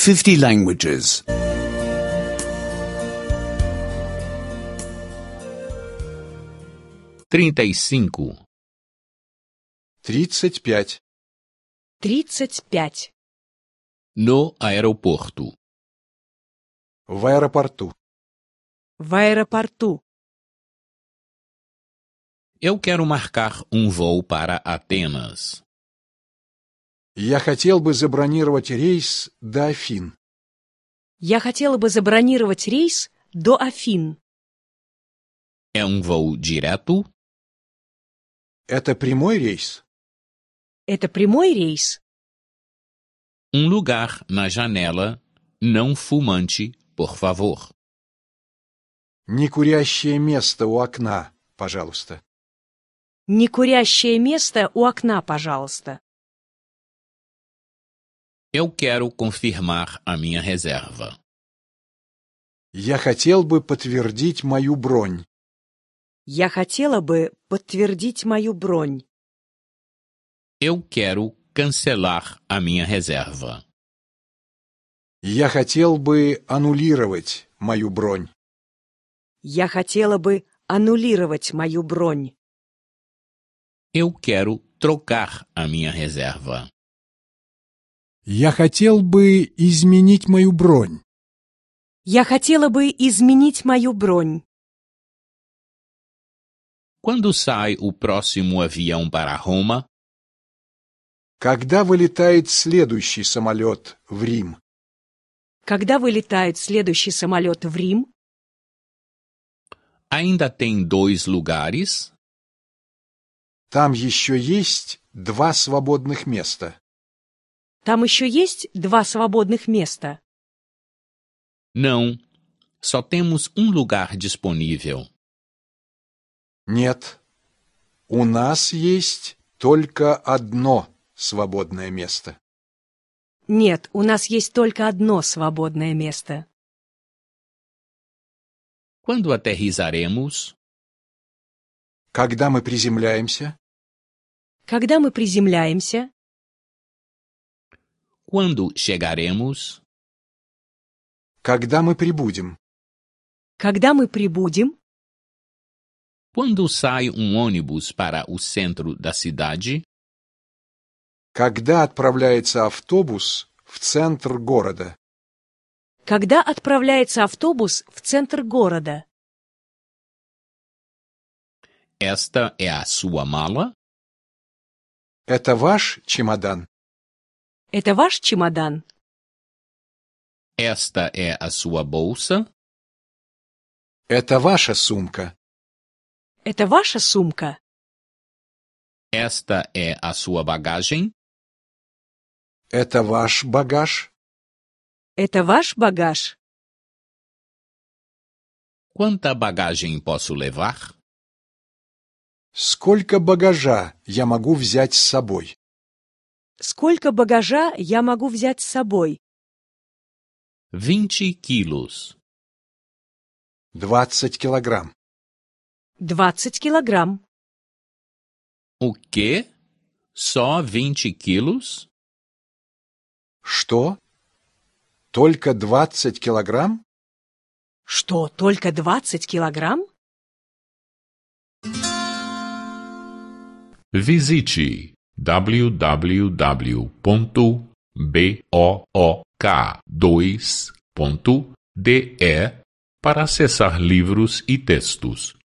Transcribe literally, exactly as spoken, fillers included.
fifty languages. Trinta e cinco. Тридцать пять. Тридцать пять. No aeroporto. В аэропорту. В аэропорту. Eu quero marcar um voo para Atenas. Я хотел бы забронировать рейс до Афин. Я хотела бы забронировать рейс до Афин. É um voo direto? Это прямой рейс? Это прямой рейс? Um lugar na janela, não fumante, por favor. Некурящее место у окна, пожалуйста. Некурящее место у окна, пожалуйста. Eu quero confirmar a minha reserva. Я хотел бы подтвердить мою бронь. Я хотела бы подтвердить мою бронь. Eu quero cancelar a minha reserva. Я хотел бы аннулировать мою бронь. Я хотела бы аннулировать мою бронь. Eu quero trocar a minha reserva. Я хотел бы изменить мою бронь. Я хотела бы изменить мою бронь. Quando sai o próximo avião para Roma? Когда вылетает следующий самолет в Рим? Когда вылетает следующий самолет в Рим? Ainda tem dois lugares? Там еще есть два свободных места. Там еще есть два свободных места. Não, só temos um lugar disponível. Нет, у нас есть только одно свободное место. Нет, у нас есть только одно свободное место. Quando aterrissaremos? Когда мы приземляемся? Когда мы приземляемся? Quando chegaremos? Когда мы прибудем? Когда мы прибудем? Quando sai um ônibus para o centro da cidade? Когда отправляется автобус в центр города? Когда отправляется автобус в центр города? Esta é a sua mala? Это ваш чемодан? Это ваш чемодан? Esta é a sua bolsa? Это ваша сумка? Это ваша сумка? Esta é a sua bagagem? Это ваш багаж? Это ваш багаж? Quanta bagagem posso levar? Сколько багажа я могу взять с собой? Сколько багажа я могу взять с собой? Vinte quilos. Двадцать килограмм. Двадцать килограмм. O quê? Só vinte quilos? Что? Только двадцать килограмм? Что, только двадцать килограмм? Visite w w w ponto book dois ponto de para acessar livros e textos.